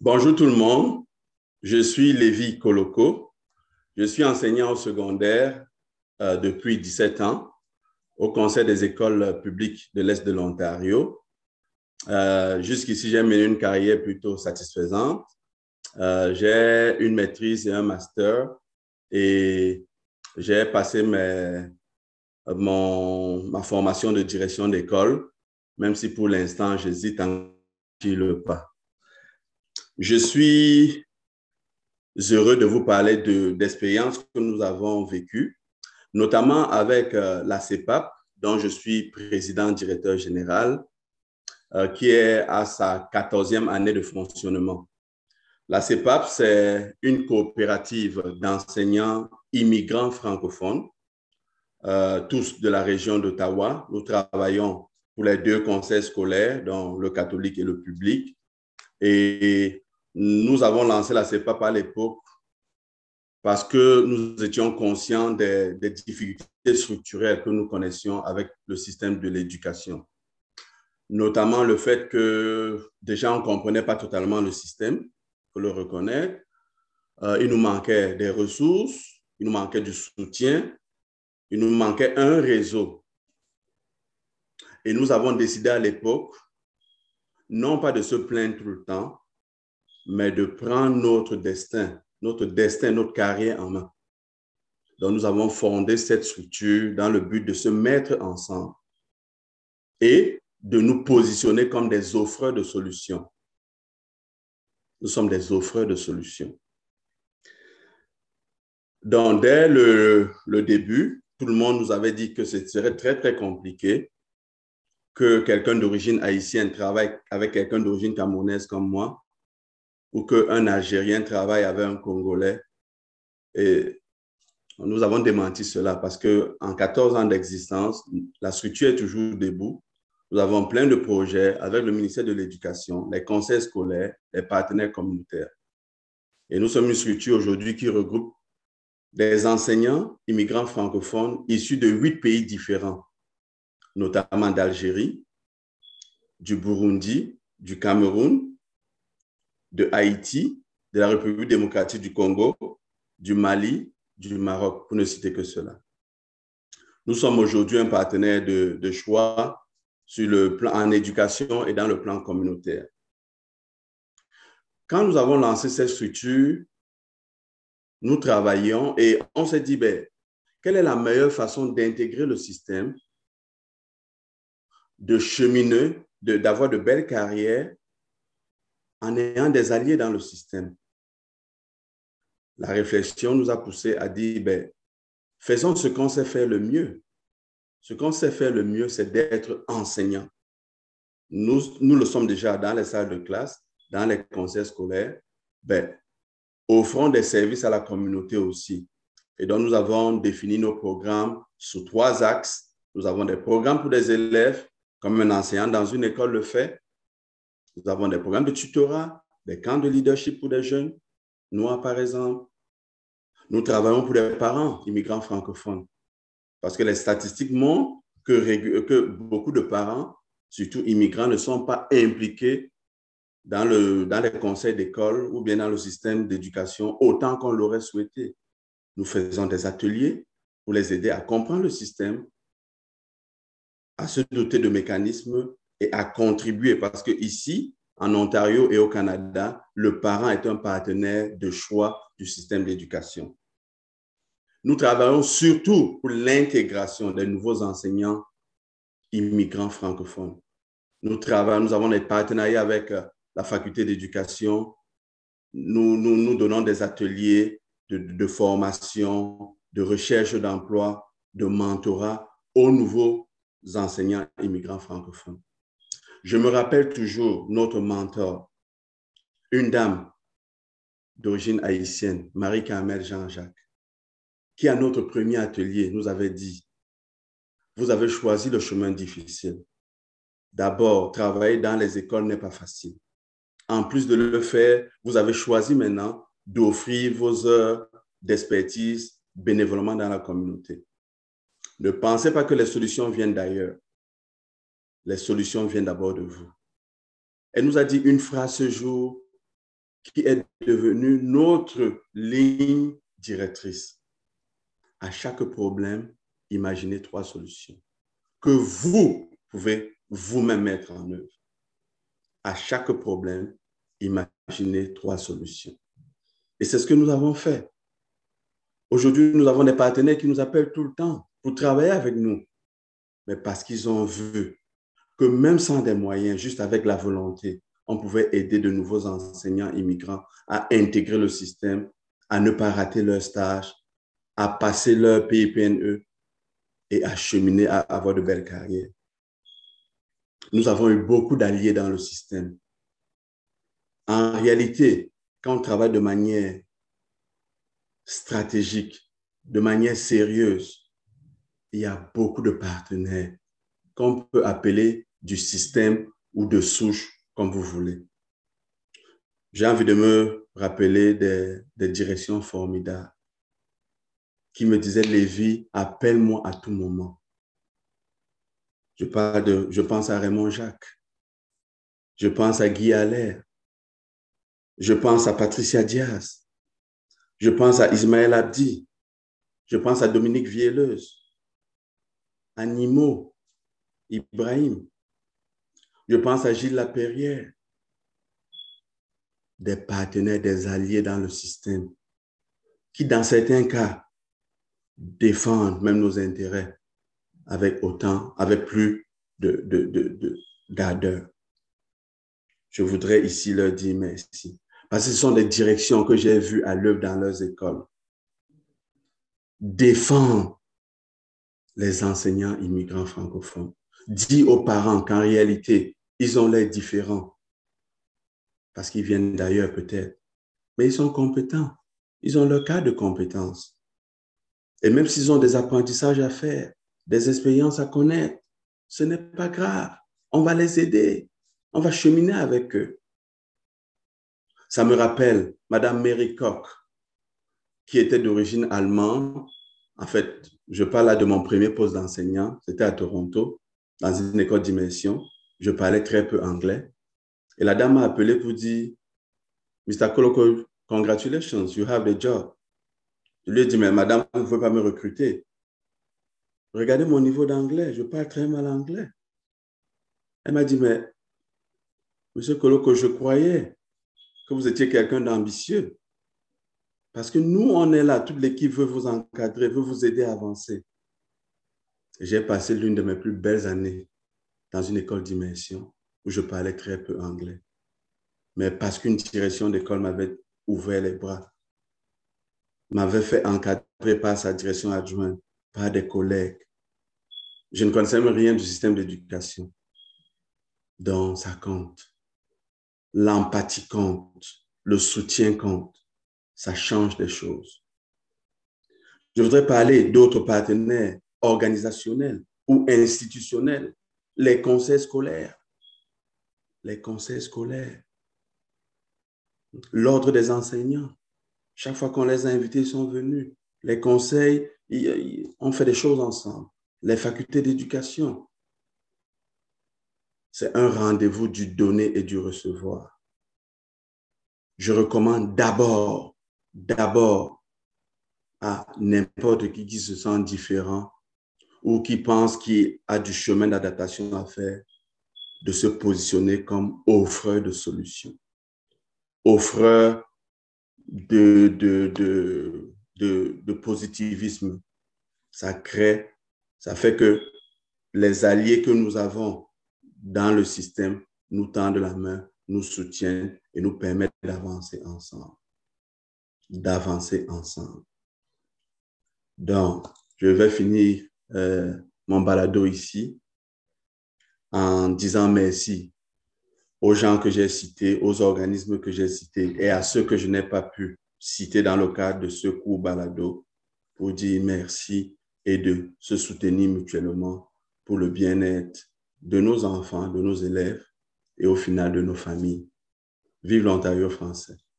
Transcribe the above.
Bonjour tout le monde, je suis Lévi Koloko. Je suis enseignant au secondaire depuis 17 ans au Conseil des écoles publiques de l'Est de l'Ontario. Jusqu'ici, j'ai mené une carrière plutôt satisfaisante. J'ai une maîtrise et un master et j'ai passé ma formation de direction d'école, même si pour l'instant, j'hésite à en franchir le pas. Je suis heureux de vous parler d'expériences que nous avons vécues, notamment avec la CEPAP, dont je suis président directeur général, qui est à sa 14e année de fonctionnement. La CEPAP, c'est une coopérative d'enseignants immigrants francophones, tous de la région d'Ottawa. Nous travaillons pour les deux conseils scolaires, dont le catholique et le public. Et nous avons lancé la CEPAP à l'époque parce que nous étions conscients des difficultés structurelles que nous connaissions avec le système de l'éducation. Notamment le fait que déjà on ne comprenait pas totalement le système, il faut le reconnaître. Il nous manquait des ressources, il nous manquait du soutien, il nous manquait un réseau. Et nous avons décidé à l'époque, non pas de se plaindre tout le temps, mais de prendre notre destin, notre carrière en main. Donc, nous avons fondé cette structure dans le but de se mettre ensemble et de nous positionner comme des offreurs de solutions. Nous sommes des offreurs de solutions. Donc, dès le début, tout le monde nous avait dit que ce serait très, très compliqué que quelqu'un d'origine haïtienne travaille avec quelqu'un d'origine camerounaise comme moi ou qu'un Algérien travaille avec un Congolais. Et nous avons démenti cela parce qu'en 14 ans d'existence, la structure est toujours debout. Nous avons plein de projets avec le ministère de l'Éducation, les conseils scolaires, les partenaires communautaires. Et nous sommes une structure aujourd'hui qui regroupe des enseignants immigrants francophones issus de 8 pays différents, notamment d'Algérie, du Burundi, du Cameroun, de Haïti, de la République démocratique du Congo, du Mali, du Maroc, pour ne citer que cela. Nous sommes aujourd'hui un partenaire de choix sur le plan en éducation et dans le plan communautaire. Quand nous avons lancé cette structure, nous travaillions et on s'est dit, quelle est la meilleure façon d'intégrer le système, de cheminer, d'avoir de belles carrières en ayant des alliés dans le système. La réflexion nous a poussé à dire, faisons ce qu'on sait faire le mieux. Ce qu'on sait faire le mieux, c'est d'être enseignant. Nous le sommes déjà dans les salles de classe, dans les conseils scolaires, offrons des services à la communauté aussi. Et donc, nous avons défini nos programmes sous 3 axes. Nous avons des programmes pour des élèves, comme un enseignant dans une école le fait. Nous avons des programmes de tutorat, des camps de leadership pour des jeunes noirs, par exemple. Nous travaillons pour des parents immigrants francophones. Parce que les statistiques montrent que beaucoup de parents, surtout immigrants, ne sont pas impliqués dans les conseils d'école ou bien dans le système d'éducation autant qu'on l'aurait souhaité. Nous faisons des ateliers pour les aider à comprendre le système, à se doter de mécanismes et à contribuer. Parce qu'ici, en Ontario et au Canada, le parent est un partenaire de choix du système d'éducation. Nous travaillons surtout pour l'intégration des nouveaux enseignants immigrants francophones. Nous avons des partenariats avec la faculté d'éducation. Nous donnons des ateliers de formation, de recherche d'emploi, de mentorat aux nouveaux enseignants immigrants francophones. Je me rappelle toujours notre mentor, une dame d'origine haïtienne, Marie-Carmel Jean-Jacques, qui à notre premier atelier nous avait dit, vous avez choisi le chemin difficile. D'abord, travailler dans les écoles n'est pas facile. En plus de le faire, vous avez choisi maintenant d'offrir vos heures d'expertise bénévolement dans la communauté. Ne pensez pas que les solutions viennent d'ailleurs. Les solutions viennent d'abord de vous. Elle nous a dit une phrase ce jour qui est devenue notre ligne directrice. À chaque problème, imaginez 3 solutions que vous pouvez vous-même mettre en œuvre. À chaque problème, imaginez 3 solutions. Et c'est ce que nous avons fait. Aujourd'hui, nous avons des partenaires qui nous appellent tout le temps pour travailler avec nous, mais parce qu'ils ont vu que même sans des moyens, juste avec la volonté, on pouvait aider de nouveaux enseignants immigrants à intégrer le système, à ne pas rater leur stage, à passer leur PIPNE et à cheminer à avoir de belles carrières. Nous avons eu beaucoup d'alliés dans le système. En réalité, quand on travaille de manière stratégique, de manière sérieuse, il y a beaucoup de partenaires qu'on peut appeler du système ou de souche, comme vous voulez. J'ai envie de me rappeler des directions formidables qui me disaient, Lévi, appelle-moi à tout moment. Je pense à Raymond Jacques. Je pense à Guy Allaire. Je pense à Patricia Diaz. Je pense à Ismaël Abdi. Je pense à Dominique Vielleuse, à Nimo, Ibrahim. Je pense à Gilles Lapérière. Des partenaires, des alliés dans le système qui, dans certains cas, défendent même nos intérêts avec plus d'ardeur. Je voudrais ici leur dire merci. Parce que ce sont des directions que j'ai vues à l'œuvre dans leurs écoles. Défendre les enseignants immigrants francophones. Dire aux parents qu'en réalité, ils ont l'air différents parce qu'ils viennent d'ailleurs peut-être. Mais ils sont compétents. Ils ont leur cas de compétences. Et même s'ils ont des apprentissages à faire, des expériences à connaître, ce n'est pas grave. On va les aider. On va cheminer avec eux. Ça me rappelle Madame Mary Koch, qui était d'origine allemande. En fait, je parle là de mon premier poste d'enseignant. C'était à Toronto, dans une école d'immersion. Je parlais très peu anglais. Et la dame m'a appelé pour dire, Mr. Koloko, congratulations, you have the job. Je lui ai dit, mais madame, vous ne pouvez pas me recruter. Regardez mon niveau d'anglais, je parle très mal anglais. Elle m'a dit, mais monsieur Koloko, je croyais que vous étiez quelqu'un d'ambitieux. Parce que nous, on est là, toute l'équipe veut vous encadrer, veut vous aider à avancer. J'ai passé l'une de mes plus belles années dans une école d'immersion où je parlais très peu anglais. Mais parce qu'une direction d'école m'avait ouvert les bras, m'avait fait encadrer par sa direction adjointe, par des collègues. Je ne connaissais même rien du système d'éducation. Donc, ça compte. L'empathie compte. Le soutien compte. Ça change des choses. Je voudrais parler d'autres partenaires organisationnels ou institutionnels. Les conseils scolaires. Les conseils scolaires. L'ordre des enseignants. Chaque fois qu'on les a invités, ils sont venus. Les conseils, on fait des choses ensemble. Les facultés d'éducation. C'est un rendez-vous du donner et du recevoir. Je recommande d'abord à n'importe qui se sent différent ou qui pense qu'il a du chemin d'adaptation à faire, de se positionner comme offreur de solutions, offreur de positivisme. Ça fait que les alliés que nous avons dans le système nous tendent la main, nous soutiennent et nous permettent d'avancer ensemble. Donc, je vais finir mon balado ici en disant merci aux gens que j'ai cités, aux organismes que j'ai cités et à ceux que je n'ai pas pu citer dans le cadre de ce court balado pour dire merci et de se soutenir mutuellement pour le bien-être de nos enfants, de nos élèves et au final de nos familles. Vive l'Ontario français!